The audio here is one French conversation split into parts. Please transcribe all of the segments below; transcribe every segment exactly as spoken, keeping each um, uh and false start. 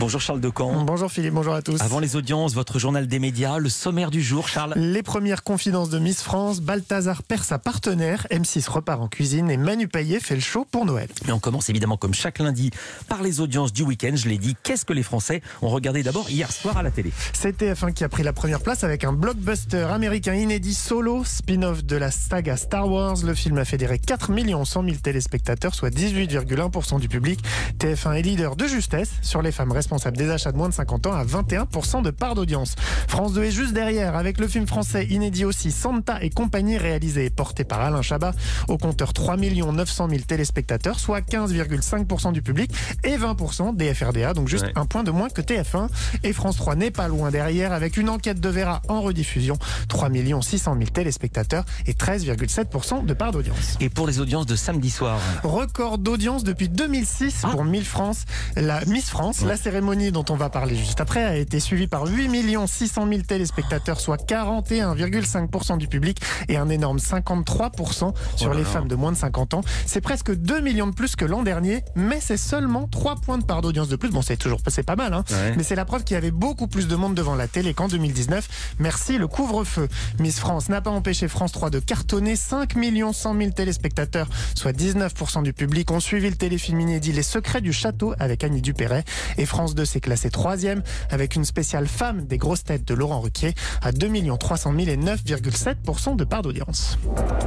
Bonjour Charles Decamp. Bonjour Philippe, bonjour à tous. Avant les audiences, votre journal des médias, le sommaire du jour, Charles. Les premières confidences de Miss France, Balthazar perd sa partenaire, M six repart en cuisine et Manu Payet fait le show pour Noël. Et on commence évidemment comme chaque lundi par les audiences du week-end. Je l'ai dit, qu'est-ce que les Français ont regardé d'abord hier soir à la télé? C'est T F un qui a pris la première place avec un blockbuster américain inédit Solo, spin-off de la saga Star Wars. Le film a fédéré quatre millions cent mille téléspectateurs, soit dix-huit virgule un pour cent du public. T F un est leader de justesse sur les femmes responsables des achats de moins de cinquante ans à vingt et un pour cent de part d'audience. France deux est juste derrière avec le film français inédit aussi Santa et compagnie, réalisé et porté par Alain Chabat. Au compteur trois millions neuf cent mille téléspectateurs, soit quinze virgule cinq pour cent du public et vingt pour cent des F R D A, donc juste ouais. un point de moins que T F un. Et France trois n'est pas loin derrière avec une enquête de Vera en rediffusion, trois millions six cent mille téléspectateurs et treize virgule sept pour cent de part d'audience. Et pour les audiences de samedi soir, record d'audience depuis deux mille six ah. pour Miss France, la Miss France. Ouais. La cérémonie dont on va parler juste après a été suivie par huit millions six cent mille téléspectateurs, soit quarante et un virgule cinq pour cent du public et un énorme cinquante-trois pour cent sur oh les femmes de moins de cinquante ans. C'est presque deux millions de plus que l'an dernier, mais c'est seulement trois points de part d'audience de plus. Bon, c'est toujours c'est pas mal, hein, ouais. mais c'est la preuve qu'il y avait beaucoup plus de monde devant la télé qu'en deux mille dix-neuf. Merci le couvre-feu. Miss France n'a pas empêché France trois de cartonner. cinq millions cent mille téléspectateurs, soit dix-neuf pour cent du public, ont suivi le téléfilm inédit Les Secrets du Château avec Annie Dupéret. Et France deux s'est classé troisième avec une spéciale femme des grosses têtes de Laurent Ruquier à deux millions trois cent mille et neuf virgule sept pour cent de part d'audience.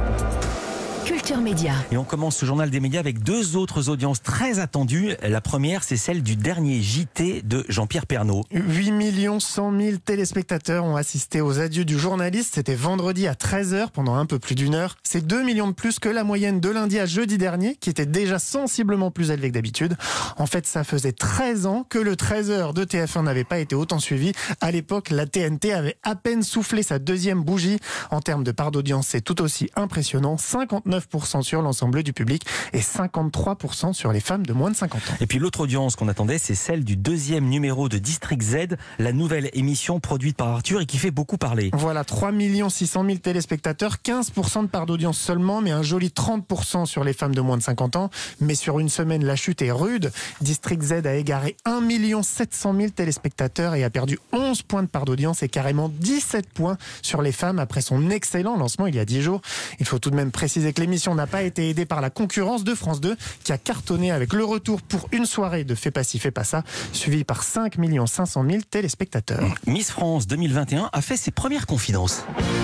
Culture Média. Et on commence ce journal des médias avec deux autres audiences très attendues. La première, c'est celle du dernier J T de Jean-Pierre Pernaut. huit millions cent mille téléspectateurs ont assisté aux adieux du journaliste. C'était vendredi à treize heures pendant un peu plus d'une heure. C'est deux millions de plus que la moyenne de lundi à jeudi dernier, qui était déjà sensiblement plus élevée que d'habitude. En fait, ça faisait treize ans que le treize heures de T F un n'avait pas été autant suivi. À l'époque, la T N T avait à peine soufflé sa deuxième bougie. En termes de part d'audience, c'est tout aussi impressionnant. cinquante-neuf pour cent sur l'ensemble du public et cinquante-trois pour cent sur les femmes de moins de cinquante ans. Et puis l'autre audience qu'on attendait, c'est celle du deuxième numéro de District Z, la nouvelle émission produite par Arthur et qui fait beaucoup parler. Voilà, trois millions six cent mille téléspectateurs, quinze pour cent de part d'audience seulement, mais un joli trente pour cent sur les femmes de moins de cinquante ans. Mais sur une semaine, la chute est rude. District Z a égaré un million sept cent mille téléspectateurs et a perdu onze points de part d'audience et carrément dix-sept points sur les femmes après son excellent lancement il y a dix jours. Il faut tout de même préciser que l'émission n'a pas été aidée par la concurrence de France deux qui a cartonné avec le retour pour une soirée de Fais pas ci, fais pas ça, suivi par cinq millions cinq cent mille téléspectateurs. Miss France deux mille vingt et un a fait ses premières confidences.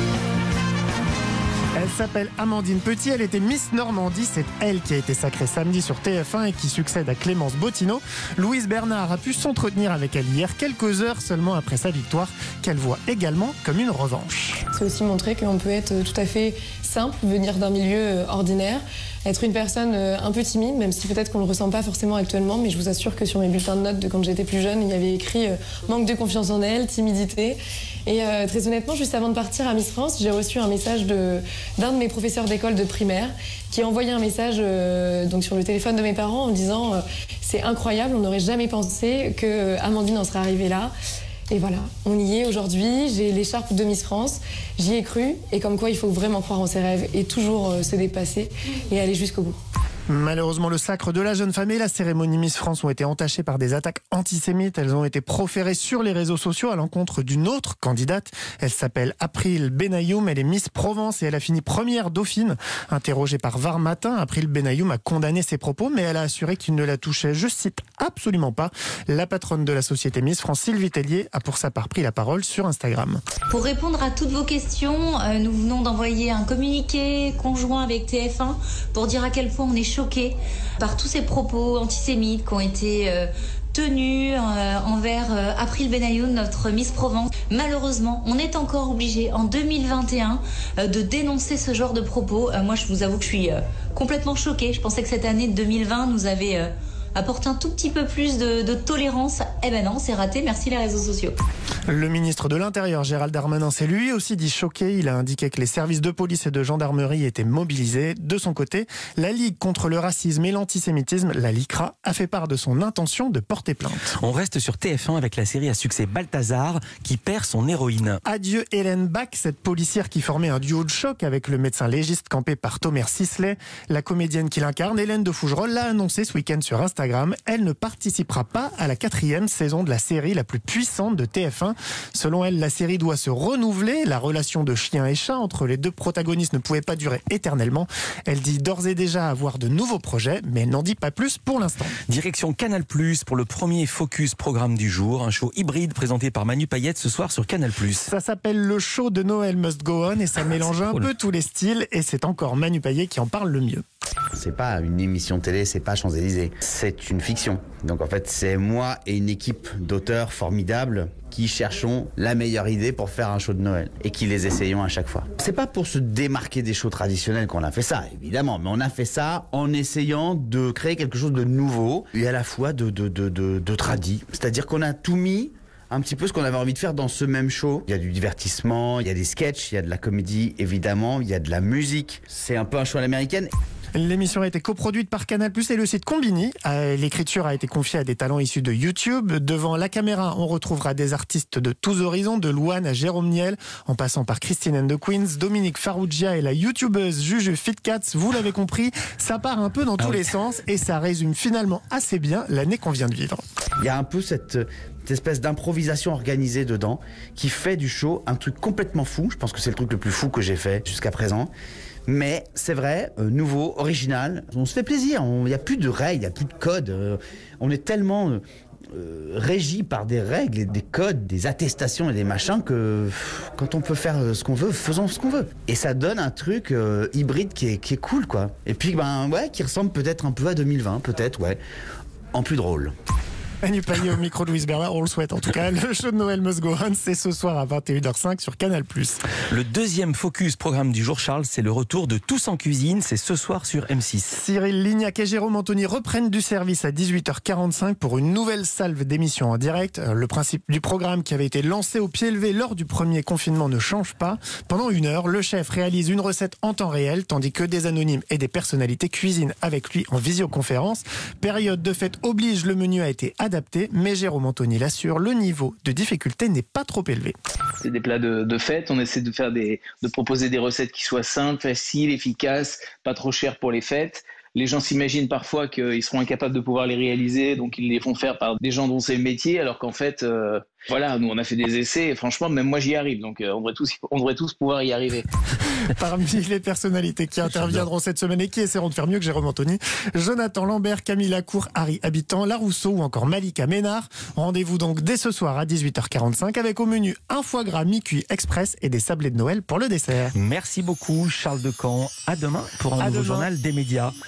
Elle s'appelle Amandine Petit, elle était Miss Normandie, c'est elle qui a été sacrée samedi sur T F un et qui succède à Clémence Bottineau. Louise Bernard a pu s'entretenir avec elle hier, quelques heures seulement après sa victoire, qu'elle voit également comme une revanche. C'est aussi montrer qu'on peut être tout à fait simple, venir d'un milieu ordinaire, être une personne un peu timide, même si peut-être qu'on ne le ressent pas forcément actuellement, mais je vous assure que sur mes bulletins de notes de quand j'étais plus jeune, il y avait écrit manque de confiance en elle, timidité. Et euh, très honnêtement, juste avant de partir à Miss France, j'ai reçu un message de, d'un de mes professeurs d'école de primaire qui a envoyé un message euh, donc sur le téléphone de mes parents en disant euh, c'est incroyable, on n'aurait jamais pensé que euh, Amandine en serait arrivée là. Et voilà, on y est aujourd'hui, j'ai l'écharpe de Miss France, j'y ai cru, et comme quoi il faut vraiment croire en ses rêves et toujours euh, se dépasser et aller jusqu'au bout. Malheureusement, le sacre de la jeune femme et la cérémonie Miss France ont été entachées par des attaques antisémites. Elles ont été proférées sur les réseaux sociaux à l'encontre d'une autre candidate. Elle s'appelle April Benayoum, elle est Miss Provence et elle a fini première dauphine. Interrogée par Var Matin, April Benayoum a condamné ses propos, mais elle a assuré qu'il ne la touchait, je cite, absolument pas. La patronne de la société Miss France, Sylvie Tellier, a pour sa part pris la parole sur Instagram. Pour répondre à toutes vos questions, euh, nous venons d'envoyer un communiqué conjoint avec T F un pour dire à quel point on est choqués par tous ces propos antisémites qui ont été euh, tenus euh, envers euh, April Benayoum, notre Miss Provence. Malheureusement, on est encore obligé en deux mille vingt et un euh, de dénoncer ce genre de propos. Euh, moi, je vous avoue que je suis euh, complètement choquée. Je pensais que cette année de deux mille vingt nous avait euh, apporte un tout petit peu plus de, de tolérance. Eh ben non, c'est raté, merci les réseaux sociaux. Le ministre de l'Intérieur, Gérald Darmanin, s'est lui aussi dit choqué. Il a indiqué que les services de police et de gendarmerie étaient mobilisés. De son côté, la Ligue contre le racisme et l'antisémitisme, la LICRA, a fait part de son intention de porter plainte. On reste sur T F un avec la série à succès Balthazar qui perd son héroïne. Adieu Hélène Bach, cette policière qui formait un duo de choc avec le médecin légiste campé par Thomas Sisley. La comédienne qui l'incarne, Hélène de Fougerolles, l'a annoncé ce week-end sur Instagram. Instagram. Elle ne participera pas à la quatrième saison de la série la plus puissante de T F un. Selon elle, la série doit se renouveler. La relation de chien et chat entre les deux protagonistes ne pouvait pas durer éternellement. Elle dit d'ores et déjà avoir de nouveaux projets, mais elle n'en dit pas plus pour l'instant. Direction Canal plus pour le premier Focus programme du jour, un show hybride présenté par Manu Payette ce soir sur Canal plus. Ça s'appelle le show de Noël Must Go On et ça mélange un peu tous les styles et c'est encore Manu Payet qui en parle le mieux. C'est pas une émission télé, c'est pas Champs-Élysées, c'est une fiction. Donc en fait, c'est moi et une équipe d'auteurs formidables qui cherchons la meilleure idée pour faire un show de Noël et qui les essayons à chaque fois. C'est pas pour se démarquer des shows traditionnels qu'on a fait ça, évidemment, mais on a fait ça en essayant de créer quelque chose de nouveau et à la fois de, de, de, de, de tradit. C'est-à-dire qu'on a tout mis un petit peu ce qu'on avait envie de faire dans ce même show. Il y a du divertissement, il y a des sketchs, il y a de la comédie, évidemment, il y a de la musique. C'est un peu un show à l'américaine. L'émission a été coproduite par Canal plus et le site Combini. L'écriture a été confiée à des talents issus de YouTube. Devant la caméra, on retrouvera des artistes de tous horizons, de Louane à Jérôme Niel, en passant par Christine and the Queens, Dominique Farrugia et la youtubeuse Juju Fitcats. Vous l'avez compris, ça part un peu dans tous ah oui. les sens et ça résume finalement assez bien l'année qu'on vient de vivre. Il y a un peu cette... cette espèce d'improvisation organisée dedans qui fait du show un truc complètement fou. Je pense que c'est le truc le plus fou que j'ai fait jusqu'à présent. Mais c'est vrai, euh, nouveau, original. On se fait plaisir. Il n'y a plus de règles, il n'y a plus de codes. Euh, on est tellement euh, régi par des règles, et des codes, des attestations et des machins que pff, quand on peut faire ce qu'on veut, faisons ce qu'on veut. Et ça donne un truc euh, hybride qui est, qui est cool, quoi. Et puis, ben ouais, qui ressemble peut-être un peu à deux mille vingt, peut-être, ouais, en plus drôle. Manu Payet au micro de Louise Bernard, on le souhaite en tout cas. Le show de Noël Must Go On, c'est ce soir à vingt et une heures cinq sur Canal plus. Le deuxième Focus programme du jour, Charles, c'est le retour de Tous en cuisine. C'est ce soir sur M six. Cyril Lignac et Jérôme Anthony reprennent du service à dix-huit heures quarante-cinq pour une nouvelle salve d'émissions en direct. Le principe du programme qui avait été lancé au pied levé lors du premier confinement ne change pas. Pendant une heure, le chef réalise une recette en temps réel, tandis que des anonymes et des personnalités cuisinent avec lui en visioconférence. Période de fête oblige, le menu a été adapté, mais Jérôme Anthony l'assure, le niveau de difficulté n'est pas trop élevé. C'est des plats de, de fête, on essaie de faire des, de proposer des recettes qui soient simples, faciles, efficaces, pas trop chères pour les fêtes. Les gens s'imaginent parfois qu'ils seront incapables de pouvoir les réaliser, donc ils les font faire par des gens dont c'est le métier, alors qu'en fait, euh, voilà, nous on a fait des essais et franchement, même moi j'y arrive, donc euh, on devrait tous, on devrait tous pouvoir y arriver. Parmi les personnalités qui interviendront cette semaine et qui essaieront de faire mieux que Jérôme Anthony, Jonathan Lambert, Camille Lacour, Harry Habitant, Larousseau ou encore Malika Ménard. Rendez-vous donc dès ce soir à dix-huit heures quarante-cinq avec au menu un foie gras mi-cuit express et des sablés de Noël pour le dessert. Merci beaucoup Charles Decamp. À demain pour un à nouveau demain. journal des médias.